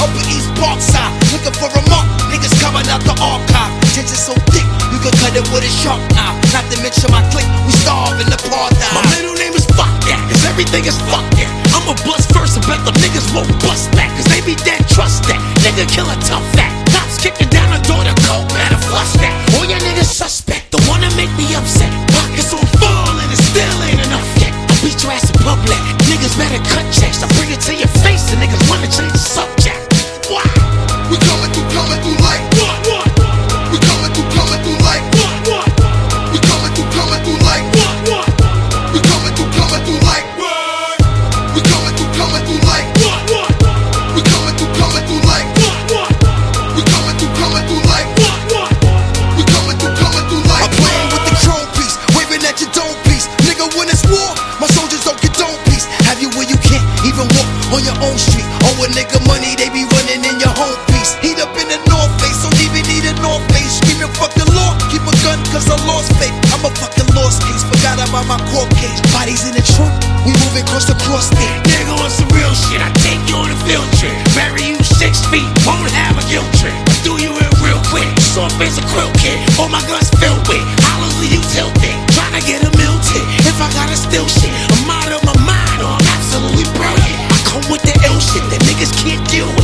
Upper East Parkside, looking for a mark. Niggas coming out the archive. Tension so thick, you can cut it with a sharp knife. Not to mention my clique, we starve in the apartheid. My middle name is fuck that, cause everything is fuck that. I'ma bust first and bet the niggas won't bust back, cause they be dead, trust that. Nigga kill a tough fact. Cops kicking down the door to coke, better flush that. All your niggas suspect, the one that make me upset. Pockets on full and it still ain't enough yet. I beat your ass in public, niggas better cut checks. I bring it to your face and niggas wanna change the subject. Why? We coming through like what? We coming through like what? We coming through like what? We coming through like what? We coming through like what? We coming through like what? We coming through like what? We coming through like. I'm playing with the chrome piece, waving at your dome piece. Nigga, when it's war, my soldiers don't get dome piece. Have you where you can't even walk on your own street. Oh, a nigga money, they be running in your home piece. Heat up in the North Face, don't even need a North Face. Screaming fuck the law, keep a gun cause I lost faith. I'm a fucking lost case, forgot about my court case. Bodies in the trunk, we moving across the cross state. Nigga on some real shit, I take you on a field trip. Bury you 6 feet, won't have a guilt trip. I do you in real quick, soft as a krill kid. All my guns filled with hollows leave you tilted. Tryna get a meal tip, if I gotta steal shit. I'm out of my mind, or I'm absolutely brilliant. I come with the ill shit that niggas can't deal with.